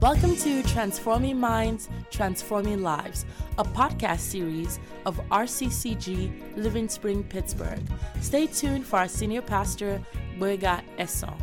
Welcome to Transforming Minds, Transforming Lives, a podcast series of RCCG Living Spring, Pittsburgh. Stay tuned for our senior pastor, Boyega Esson.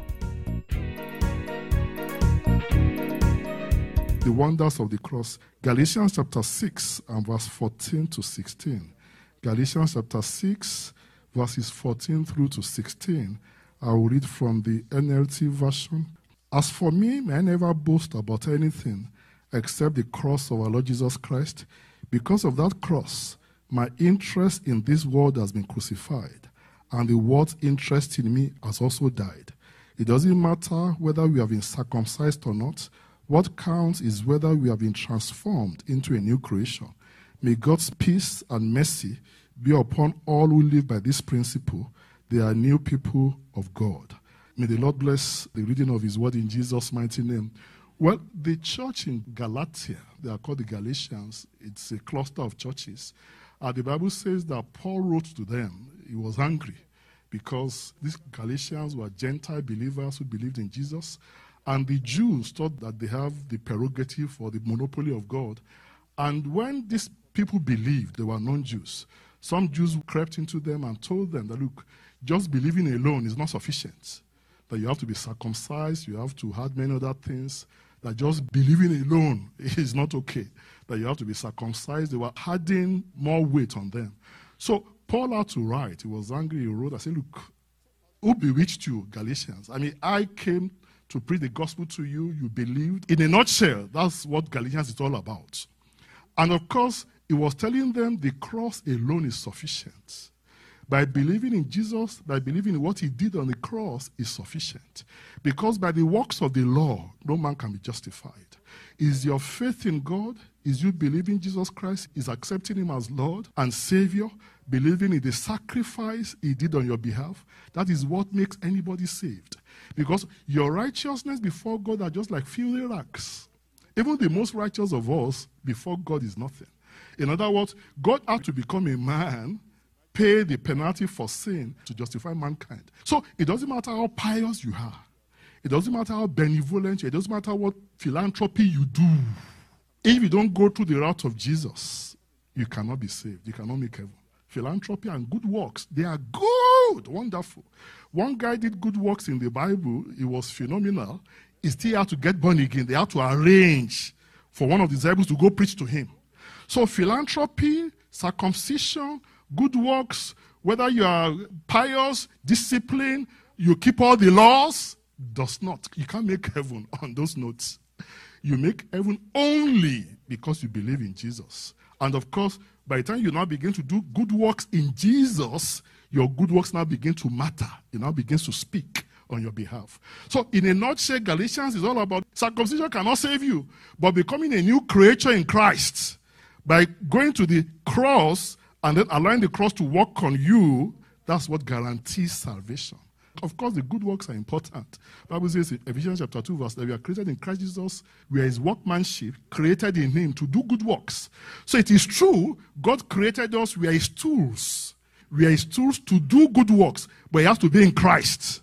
The wonders of the cross. Galatians chapter 6 and verse 14 to 16. Galatians chapter 6, verses 14 through to 16. I will read from the NLT version. As for me, may I never boast about anything except the cross of our Lord Jesus Christ. Because of that cross, my interest in this world has been crucified, and the world's interest in me has also died. It doesn't matter whether we have been circumcised or not. What counts is whether we have been transformed into a new creation. May God's peace and mercy be upon all who live by this principle. They are new people of God. May the Lord bless the reading of his word in Jesus' mighty name. Well, the church in Galatia, they are called the Galatians. It's a cluster of churches. The Bible says that Paul wrote to them. He was angry because these Galatians were Gentile believers who believed in Jesus. And the Jews thought that they have the prerogative or the monopoly of God. And when these people believed, they were non-Jews. Some Jews crept into them and told them that, look, just believing alone is not sufficient. That you have to be circumcised, you have to add many other things. That just believing alone is not okay. That you have to be circumcised. They were adding more weight on them. So Paul had to write. He was angry. He wrote, I said, look, who bewitched you, Galatians? I mean, I came to preach the gospel to you, you believed. In a nutshell, that's what Galatians is all about. And of course, he was telling them the cross alone is sufficient. By believing in Jesus, by believing in what he did on the cross is sufficient. Because by the works of the law, no man can be justified. Is your faith in God? Is you believing Jesus Christ? Is accepting him as Lord and Savior? Believing in the sacrifice he did on your behalf? That is what makes anybody saved. Because your righteousness before God are just like filthy rags. Even the most righteous of us before God is nothing. In other words, God had to become a man, pay the penalty for sin to justify mankind. So it doesn't matter how pious you are. It doesn't matter how benevolent you are. It doesn't matter what philanthropy you do. If you don't go through the route of Jesus, you cannot be saved. You cannot make heaven. Philanthropy and good works, they are good, wonderful. One guy did good works in the Bible. It was phenomenal. He still had to get born again. They had to arrange for one of the disciples to go preach to him. So philanthropy, circumcision, good works, whether you are pious, disciplined, you keep all the laws, does not. You can't make heaven on those notes. You make heaven only because you believe in Jesus. And of course, by the time you now begin to do good works in Jesus, your good works now begin to matter. It now begins to speak on your behalf. So in a nutshell, Galatians is all about circumcision cannot save you, but becoming a new creature in Christ. By going to the cross and then allowing the cross to work on you, that's what guarantees salvation. Of course, the good works are important. The Bible says in Ephesians chapter 2, verse 9, we are created in Christ Jesus. We are his workmanship, created in him to do good works. So it is true, God created us, we are his tools. We are his tools to do good works, but it has to be in Christ.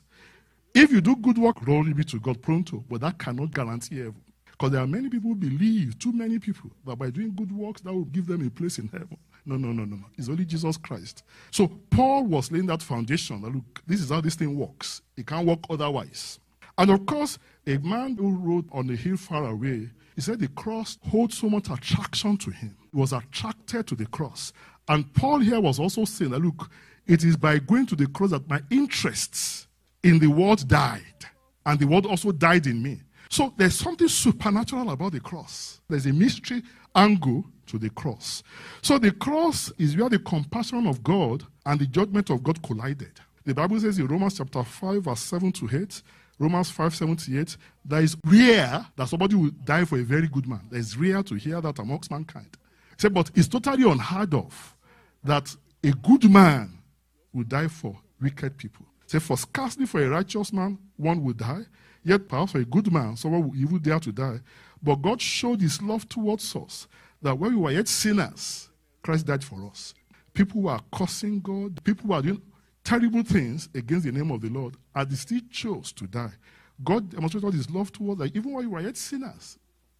If you do good work, glory be to God pronto, but that cannot guarantee heaven. Because there are many people who believe, too many people, that by doing good works, that will give them a place in heaven. No. It's only Jesus Christ. So Paul was laying that foundation. That, look, this is how this thing works. It can't work otherwise. And of course, a man who rode on a hill far away, he said the cross holds so much attraction to him. He was attracted to the cross. And Paul here was also saying that, look, it is by going to the cross that my interests in the world died. And the world also died in me. So there's something supernatural about the cross. There's a mystery angle to the cross. So the cross is where the compassion of God and the judgment of God collided. The Bible says in Romans chapter 5, verse 7 to 8, Romans 5, 7 to 8, that is rare that somebody will die for a very good man. That is rare to hear that amongst mankind. Say, but it's totally unheard of that a good man will die for wicked people. Say, for scarcely for a righteous man, one will die. Yet perhaps for a good man, someone will even dare to die. But God showed his love towards us, that when we were yet sinners, Christ died for us. People who are cursing God, people who are doing terrible things against the name of the Lord, and they still chose to die. God demonstrated his love towards us, even while we were yet sinners.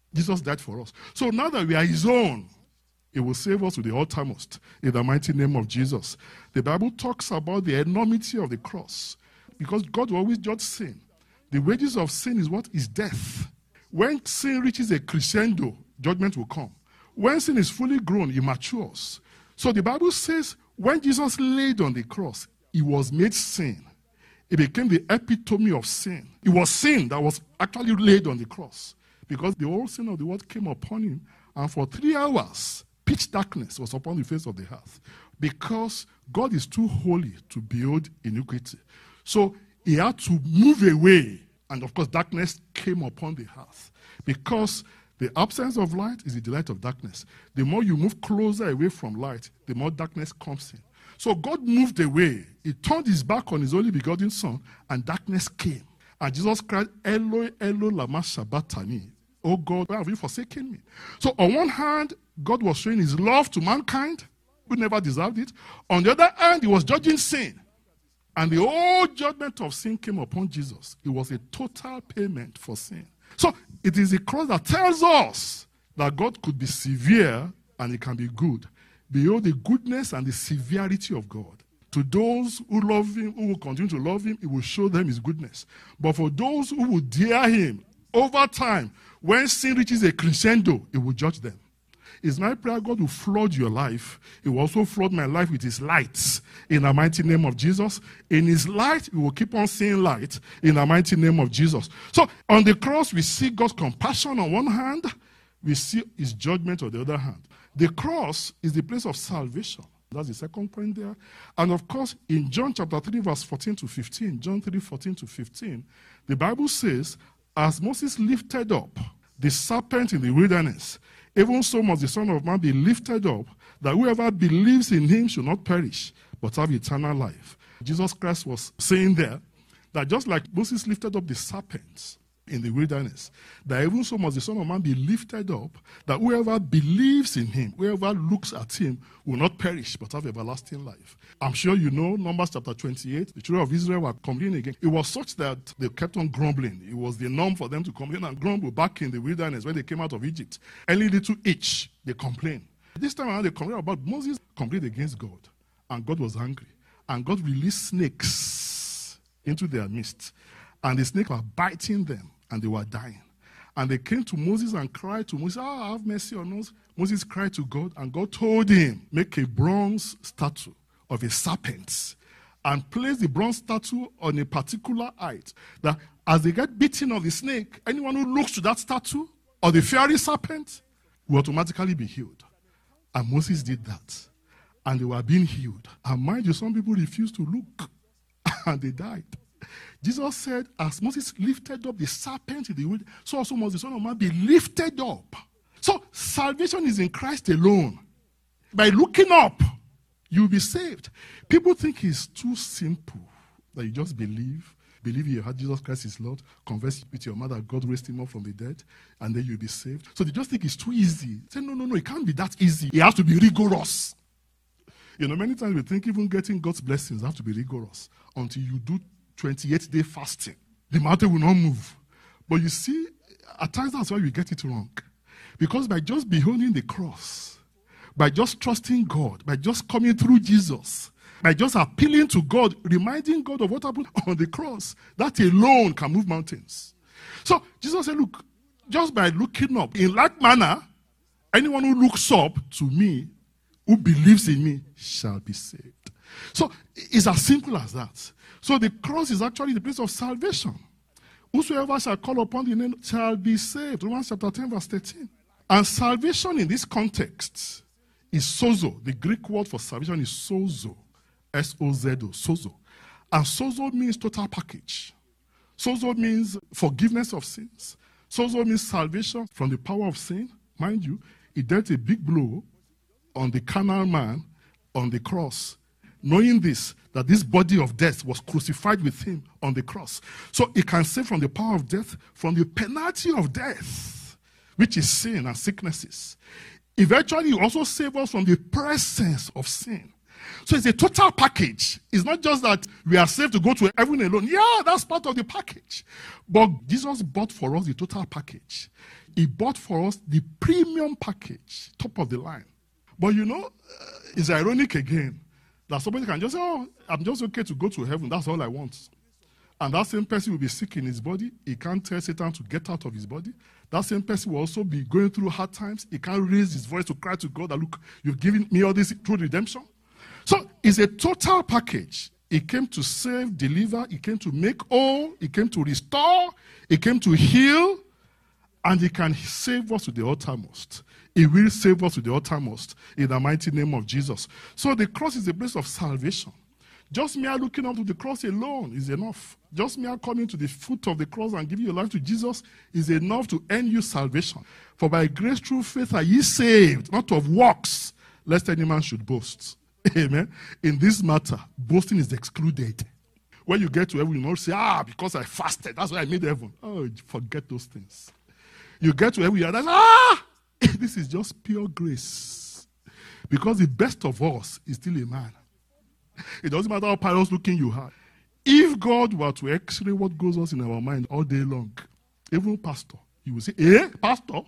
Jesus died for us. So now that we are his own, he will save us to the uttermost in the mighty name of Jesus. The Bible talks about the enormity of the cross because God will always judge sin. The wages of sin is what? Is death. When sin reaches a crescendo, judgment will come. When sin is fully grown, it matures. So the Bible says when Jesus laid on the cross, he was made sin. It became the epitome of sin. It was sin that was actually laid on the cross because the whole sin of the world came upon him, and for 3 hours, pitch darkness was upon the face of the earth because God is too holy to behold iniquity. So he had to move away, and of course darkness came upon the earth because the absence of light is the delight of darkness. The more you move closer away from light, the more darkness comes in. So God moved away. He turned his back on his only begotten son, and darkness came. And Jesus cried, Eloi, Eloi, lama sabachthani. Oh God, why have you forsaken me? So on one hand, God was showing his love to mankind, who never deserved it. On the other hand, he was judging sin. And the whole judgment of sin came upon Jesus. It was a total payment for sin. So it is the cross that tells us that God could be severe and he can be good. Behold the goodness and the severity of God. To those who love him, who will continue to love him, he will show them his goodness. But for those who will dare him, over time, when sin reaches a crescendo, he will judge them. It's my prayer God will flood your life. He will also flood my life with his lights in the mighty name of Jesus. In his light, we will keep on seeing light in the mighty name of Jesus. So on the cross, we see God's compassion on one hand. We see his judgment on the other hand. The cross is the place of salvation. That's the second point there. And of course, in John chapter 3, verse 14 to 15, John 3, 14 to 15, the Bible says, as Moses lifted up the serpent in the wilderness, even so must the Son of Man be lifted up, that whoever believes in him should not perish, but have eternal life. Jesus Christ was saying there that just like Moses lifted up the serpents in the wilderness, that even so must the Son of Man be lifted up, that whoever believes in him, whoever looks at him, will not perish, but have everlasting life. I'm sure you know, Numbers chapter 28, the children of Israel were complaining again. It was such that they kept on grumbling. It was the norm for them to complain and grumble back in the wilderness when they came out of Egypt. Any little itch, they complained. This time around, they complained about Moses complained against God, and God was angry. And God released snakes into their midst, and the snakes were biting them, and they were dying. And they came to Moses and cried to Moses, have mercy on us. Moses cried to God, and God told him, make a bronze statue of a serpent and place the bronze statue on a particular height, that as they get bitten of the snake, anyone who looks to that statue or the fiery serpent will automatically be healed. And Moses did that, and they were being healed. And mind you, some people refused to look, and they died. Jesus said, as Moses lifted up the serpent in the wood, so also must the Son of Man be lifted up. So salvation is in Christ alone. By looking up, you'll be saved. People think it's too simple that you just believe in your heart Jesus Christ is Lord, confess with your mouth that God raised him up from the dead, and then you'll be saved. So they just think it's too easy. Say, no, it can't be that easy. It has to be rigorous. You know, many times we think even getting God's blessings have to be rigorous until you do 28-day fasting. The mountain will not move. But you see, at times that's why we get it wrong. Because by just beholding the cross, by just trusting God, by just coming through Jesus, by just appealing to God, reminding God of what happened on the cross, that alone can move mountains. So Jesus said, look, just by looking up, in like manner, anyone who looks up to me, who believes in me, shall be saved. So it's as simple as that. So the cross is actually the place of salvation. Whosoever shall call upon the name shall be saved. Romans chapter 10, verse 13. And salvation in this context is sozo. The Greek word for salvation is sozo. S-O-Z-O, sozo. And sozo means total package. Sozo means forgiveness of sins. Sozo means salvation from the power of sin. Mind you, it dealt a big blow on the carnal man on the cross, knowing this, that this body of death was crucified with him on the cross. So it can save from the power of death, from the penalty of death, which is sin and sicknesses. Eventually, it also saves us from the presence of sin. So it's a total package. It's not just that we are saved to go to heaven alone. Yeah, that's part of the package. But Jesus bought for us the total package. He bought for us the premium package, top of the line. But it's ironic again that somebody can just say, oh, I'm just okay to go to heaven. That's all I want. And that same person will be sick in his body. He can't tell Satan to get out of his body. That same person will also be going through hard times. He can't raise his voice to cry to God that, look, you've given me all this through redemption. So it's a total package. He came to save, deliver. He came to make whole. He came to restore. He came to heal. And he can save us to the uttermost. He will save us to the uttermost in the mighty name of Jesus. So the cross is a place of salvation. Just mere looking up to the cross alone is enough. Just mere coming to the foot of the cross and giving your life to Jesus is enough to earn you salvation. For by grace through faith are ye saved, not of works, lest any man should boast. Amen. In this matter, boasting is excluded. When you get to heaven, you not say, because I fasted, that's why I made heaven. Oh, forget those things. You get to heaven, you realize, this is just pure grace. Because the best of us is still a man. It doesn't matter how pious looking you are. If God were to x-ray what goes on in our mind all day long, even pastor, you will say, pastor?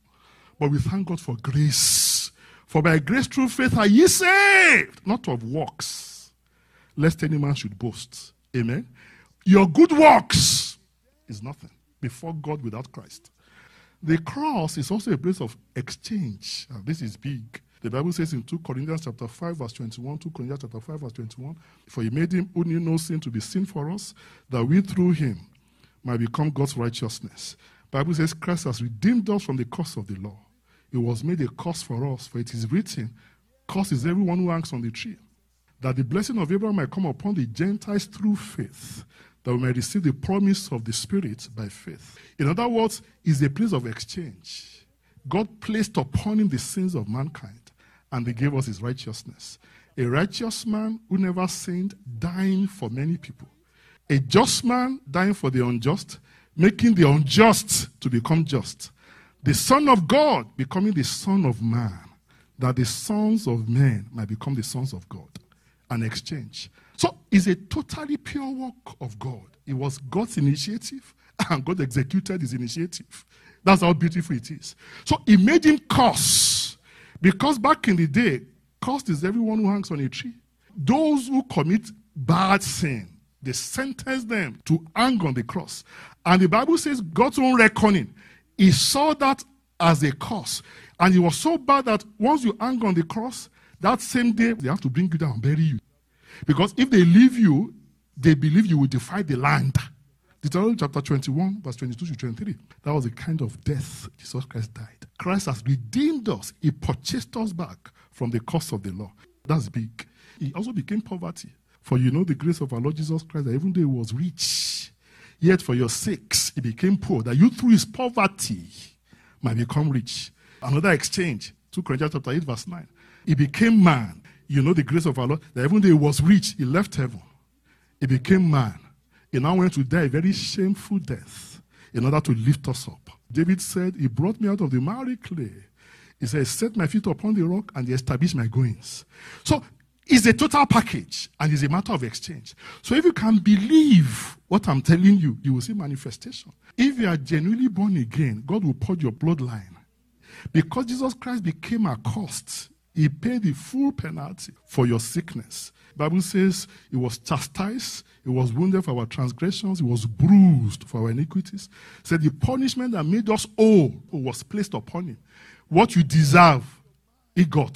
But we thank God for grace. For by grace through faith are ye saved, not of works, lest any man should boast. Amen. Your good works is nothing before God without Christ. The cross is also a place of exchange. And this is big. The Bible says in 2 Corinthians chapter 5 verse 21, 2 Corinthians chapter 5 verse 21, for he made him who knew no sin to be sin for us, that we through him might become God's righteousness. The Bible says Christ has redeemed us from the curse of the law. It was made a curse for us, for it is written, curse is everyone who hangs on the tree. That the blessing of Abraham might come upon the Gentiles through faith, that we may receive the promise of the Spirit by faith. In other words, it's a place of exchange. God placed upon him the sins of mankind, and he gave us his righteousness. A righteous man who never sinned, dying for many people. A just man dying for the unjust, making the unjust to become just. The Son of God becoming the Son of man, that the sons of men might become the sons of God. An exchange. So it's a totally pure work of God. It was God's initiative, and God executed his initiative. That's how beautiful it is. So he made him curse. Because back in the day, cursed is everyone who hangs on a tree. Those who commit bad sin, they sentence them to hang on the cross. And the Bible says God's own reckoning, he saw that as a curse. And it was so bad that once you hang on the cross, that same day, they have to bring you down and bury you. Because if they leave you, they believe you will defy the land. Deuteronomy chapter 21, verse 22 to 23. That was the kind of death Jesus Christ died. Christ has redeemed us. He purchased us back from the curse of the law. That's big. He also became poverty. For you know the grace of our Lord Jesus Christ, that even though he was rich, yet for your sakes he became poor, that you through his poverty might become rich. Another exchange, 2 Corinthians chapter 8, verse 9. He became man. You know the grace of our Lord, that even though he was rich, he left heaven. He became man. He now went to die a very shameful death in order to lift us up. David said, he brought me out of the miry clay. He said, set my feet upon the rock and he established my goings. So it's a total package and it's a matter of exchange. So if you can believe what I'm telling you, you will see manifestation. If you are genuinely born again, God will purge your bloodline. Because Jesus Christ became accursed, he paid the full penalty for your sickness. The Bible says he was chastised, he was wounded for our transgressions, he was bruised for our iniquities. It said the punishment that made us whole was placed upon him. What you deserve, he got.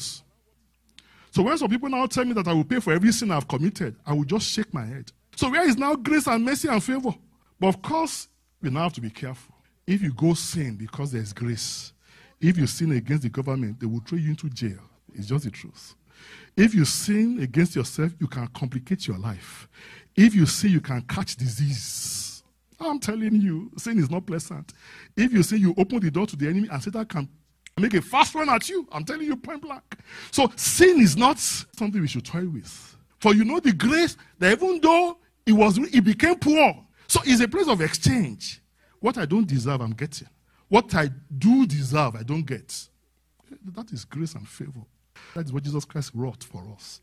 So when some people now tell me that I will pay for every sin I've committed, I will just shake my head. So where is now grace and mercy and favor? But of course, we now have to be careful. If you go sin because there's grace, if you sin against the government, they will throw you into jail. It's just the truth. If you sin against yourself, you can complicate your life. If you sin, you can catch disease. I'm telling you, sin is not pleasant. If you sin, you open the door to the enemy and Satan can make a fast run at you. I'm telling you point blank. So sin is not something we should toy with. For you know the grace that even though he became poor. So it's a place of exchange. What I don't deserve, I'm getting. What I do deserve, I don't get. That is grace and favor. That is what Jesus Christ wrought for us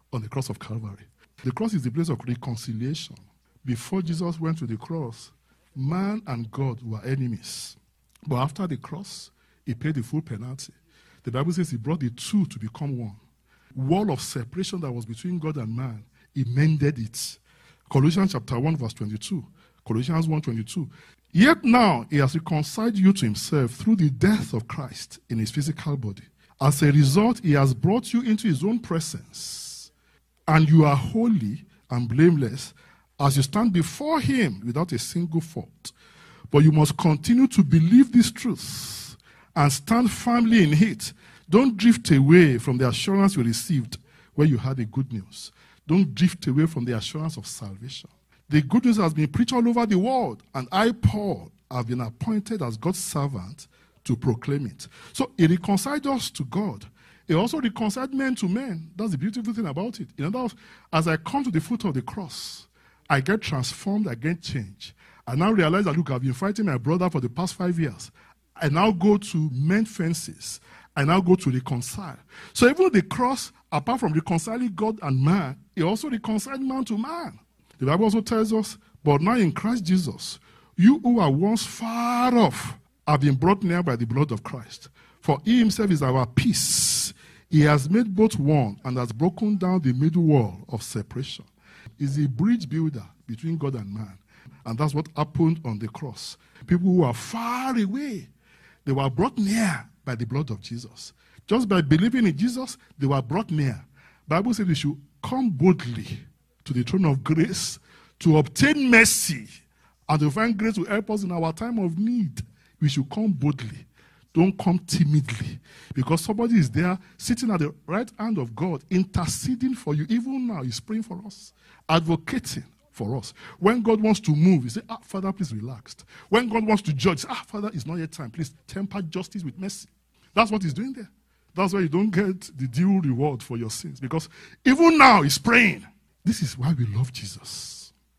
on the cross of Calvary. The cross is the place of reconciliation. Before Jesus went to the cross, man and God were enemies. But after the cross, he paid the full penalty. The Bible says he brought the two to become one. Wall of separation that was between God and man, he mended it. Colossians chapter 1 verse 22. Colossians 1:22. Yet now he has reconciled you to himself through the death of Christ in his physical body. As a result, he has brought you into his own presence. And you are holy and blameless as you stand before him without a single fault. But you must continue to believe this truth and stand firmly in it. Don't drift away from the assurance you received when you had the good news. Don't drift away from the assurance of salvation. The good news has been preached all over the world, and I, Paul, have been appointed as God's servant to proclaim it. So he reconciled us to God. He also reconciled men to men. That's the beautiful thing about it. In other words, as I come to the foot of the cross, I get transformed, I get changed. I now realize that, look, I've been fighting my brother for the past 5 years. I now go to mend fences. I now go to reconcile. So even the cross, apart from reconciling God and man, it also reconciled man to man. The Bible also tells us, but now in Christ Jesus, you who are once far off have been brought near by the blood of Christ. For he himself is our peace. He has made both one and has broken down the middle wall of separation. He's a bridge builder between God and man. And that's what happened on the cross. People who are far away, they were brought near by the blood of Jesus. Just by believing in Jesus, they were brought near. The Bible says we should come boldly to the throne of grace to obtain mercy and to find grace to help us in our time of need. We should come boldly. Don't come timidly, because somebody is there sitting at the right hand of God, interceding for you. Even now, he's praying for us, advocating for us. When God wants to move, he says, Father, please relax. When God wants to judge, he says, Father, it's not yet time. Please temper justice with mercy. That's what he's doing there. That's why you don't get the due reward for your sins, because even now he's praying. This is why we love Jesus.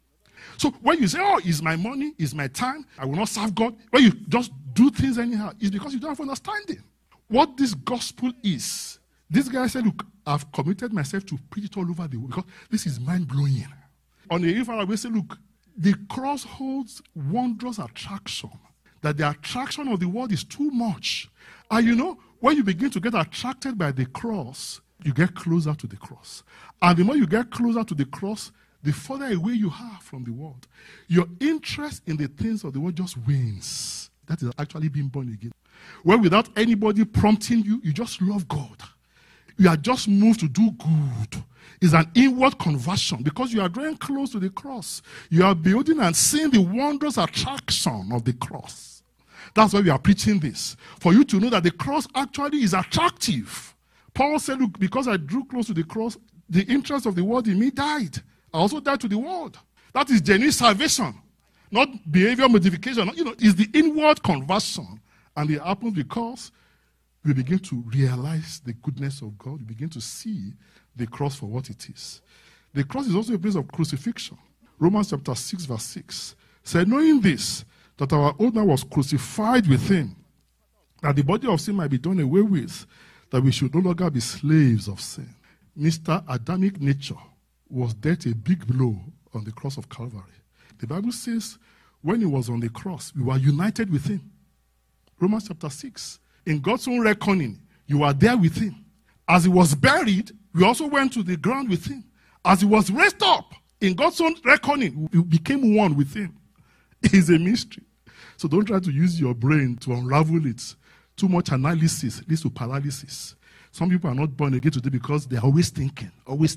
So when you say, it's my money, it's my time, I will not serve God, when you just do things anyhow, it's because you don't have understanding. What this gospel is, this guy said, look, I've committed myself to preach it all over the world, because this is mind-blowing. On the infrared, we say, look, the cross holds wondrous attraction, that the attraction of the world is too much. And you know, when you begin to get attracted by the cross, you get closer to the cross. And the more you get closer to the cross, the further away you are from the world. Your interest in the things of the world just wanes. That is actually being born again. When without anybody prompting you, you just love God. You are just moved to do good. It's an inward conversion because you are drawing close to the cross. You are building and seeing the wondrous attraction of the cross. That's why we are preaching this. For you to know that the cross actually is attractive. Paul said, look, because I drew close to the cross, the interest of the world in me died. I also died to the world. That is genuine salvation, not behavior modification. It's the inward conversion. And it happens because we begin to realize the goodness of God. We begin to see the cross for what it is. The cross is also a place of crucifixion. Romans chapter 6 verse 6 said, knowing this, that our old man was crucified with him, that the body of sin might be done away with, that we should no longer be slaves of sin. Mr. Adamic nature was dealt a big blow on the cross of Calvary. The Bible says when he was on the cross, we were united with him. Romans chapter 6. In God's own reckoning, you are there with him. As he was buried, we also went to the ground with him. As he was raised up, in God's own reckoning, we became one with him. It is a mystery. So don't try to use your brain to unravel it. Too much analysis leads to paralysis. Some people are not born again today because they're always thinking.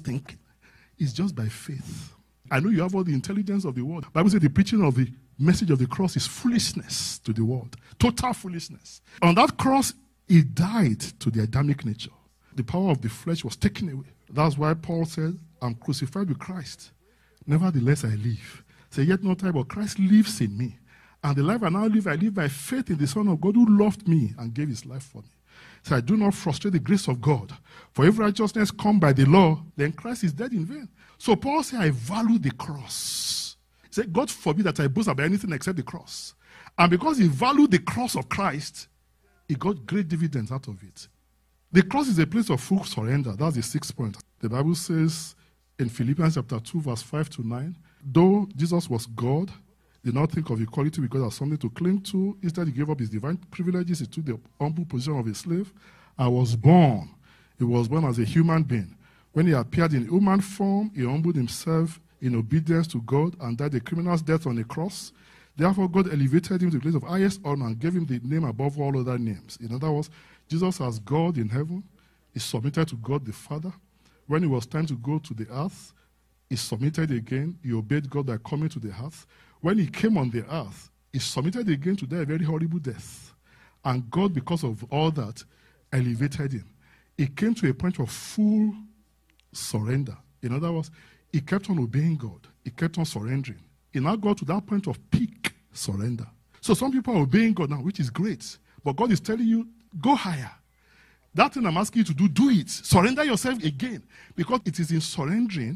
It's just by faith. I know you have all the intelligence of the world. The Bible says the preaching of the message of the cross is foolishness to the world. Total foolishness. On that cross, he died to the Adamic nature. The power of the flesh was taken away. That's why Paul said, I'm crucified with Christ. Nevertheless, I live. Say, yet not I, but Christ lives in me. And the life I now live, I live by faith in the Son of God who loved me and gave his life for me. So I do not frustrate the grace of God. For if righteousness come by the law, then Christ is dead in vain. So Paul said, I value the cross. He said, God forbid that I boast about anything except the cross. And because he valued the cross of Christ, he got great dividends out of it. The cross is a place of full surrender. That's the 6th point. The Bible says in Philippians chapter 2, verse 5 to 9, though Jesus was God, did not think of equality with God as something to cling to. Instead, he gave up his divine privileges. He took the humble position of a slave. He was born as a human being. When he appeared in human form, he humbled himself in obedience to God and died a criminal's death on a cross. Therefore, God elevated him to the place of highest honor and gave him the name above all other names. In other words, Jesus as God in heaven is submitted to God the Father. When it was time to go to the earth, he submitted again. He obeyed God by coming to the earth. When he came on the earth, he submitted again to die a very horrible death. And God, because of all that, elevated him. He came to a point of full surrender. In other words, he kept on obeying God. He kept on surrendering. He now got to that point of peak surrender. So some people are obeying God now, which is great. But God is telling you, go higher. That thing I'm asking you to do, do it. Surrender yourself again. Because it is in surrendering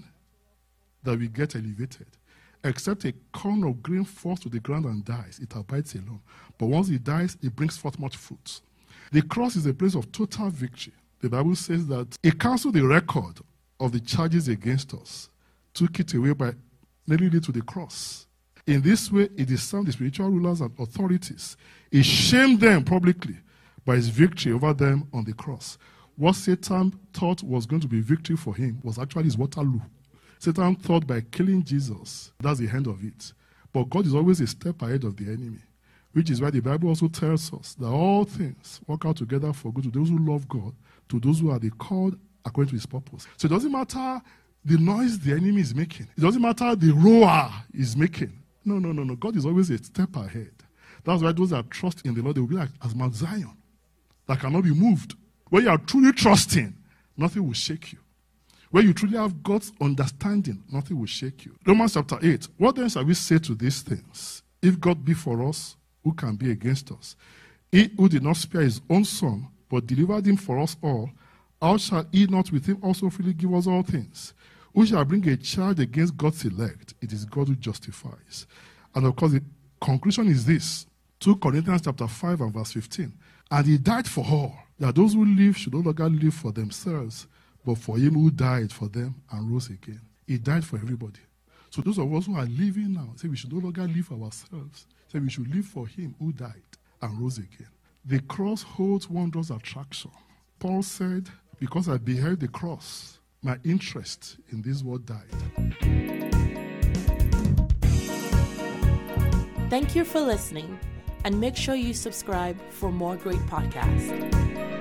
that we get elevated. Except a corn of grain falls to the ground and dies, it abides alone. But once it dies, it brings forth much fruit. The cross is a place of total victory. The Bible says that it canceled the record of the charges against us, took it away by nailing it to the cross. In this way, it disarmed the spiritual rulers and authorities. It shamed them publicly by his victory over them on the cross. What Satan thought was going to be victory for him was actually his Waterloo. Satan thought by killing Jesus, that's the end of it. But God is always a step ahead of the enemy, which is why the Bible also tells us that all things work out together for good to those who love God, to those who are the called according to his purpose. So it doesn't matter the noise the enemy is making. It doesn't matter the roar he's making. No. God is always a step ahead. That's why those that trust in the Lord, they will be like as Mount Zion, that cannot be moved. When you are truly trusting, nothing will shake you. When you truly have God's understanding, nothing will shake you. Romans chapter 8. What then shall we say to these things? If God be for us, who can be against us? He who did not spare his own son, but delivered him for us all, how shall he not with him also freely give us all things? Who shall bring a charge against God's elect? It is God who justifies. And of course, the conclusion is this. 2 Corinthians chapter 5 and verse 15. And he died for all, that those who live should no longer live for themselves, but for him who died for them and rose again. He died for everybody. So those of us who are living now, say we should no longer live for ourselves. Say we should live for him who died and rose again. The cross holds wondrous attraction. Paul said, because I beheld the cross, my interest in this world died. Thank you for listening, and make sure you subscribe for more great podcasts.